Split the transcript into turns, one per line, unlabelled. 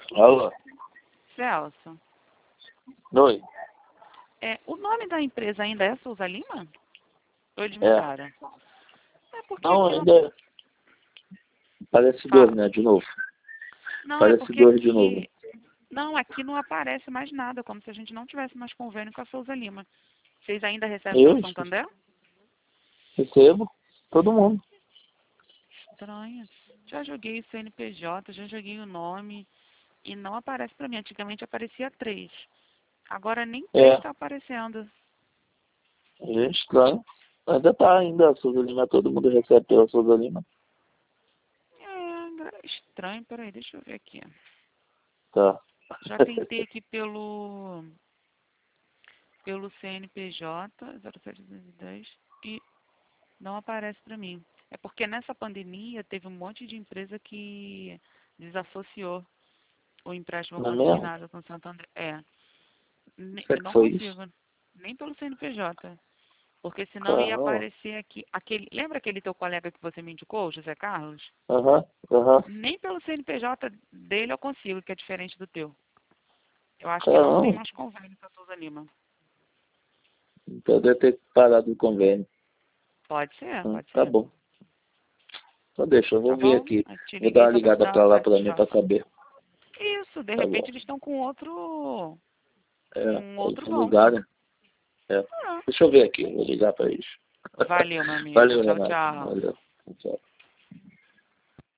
Alô?
Celso,
Oi?
o nome da empresa ainda é Souza Lima? Ou eles
É.
mudaram? É porque
Não,
aqui
ainda parece dois,
fala.
né? De novo.
Não, é
Parece
porque
dois de novo.
aqui. Não, aqui não aparece mais nada, como se a gente não tivesse mais convênio com a Souza Lima. Vocês ainda recebem
Eu
pelo Santander?
recebo todo mundo.
Estranho. Já joguei o CNPJ, já joguei o nome e não aparece pra mim. Antigamente aparecia 3. Agora nem 3
É,
está aparecendo.
é estranho. Ainda tá, ainda. A Souza Lima, todo mundo recebe pela Souza Lima.
Estranho. Peraí, deixa eu ver aqui.
Tá.
Já tentei aqui pelo CNPJ 07210 e não aparece para mim. É porque nessa pandemia teve um monte de empresa que desassociou o empréstimo
Não é mesmo?
consignado com o Santander.
Será
Eu
que
não
foi isso?
consigo, nem pelo CNPJ. Porque senão ia
Caramba.
aparecer aqui. Lembra aquele teu colega que você me indicou, o José Carlos?
Aham, aham.
Nem pelo CNPJ dele eu consigo, que é diferente do teu. Eu acho que não tem
Caramba.
mais convênio com a Souza Lima.
Então deve ter parado o convênio.
Pode ser, pode
Tá
ser.
bom. Então deixa, eu
Tá
vou ver
bom?
aqui.
Eu te
Vou dar
liguei
uma
só para te
ligada
dar
pra
uma
lá pra mim pra
satisfação.
saber.
Isso, de
Tá bom.
repente eles estão com
É,
outro
eles
banco.
ligaram. É.
Ah,
Deixa eu ver aqui, vou ligar pra eles.
valeu, meu amigo.
Valeu,
Tchau,
Renato.
tchau.
Valeu. Tchau.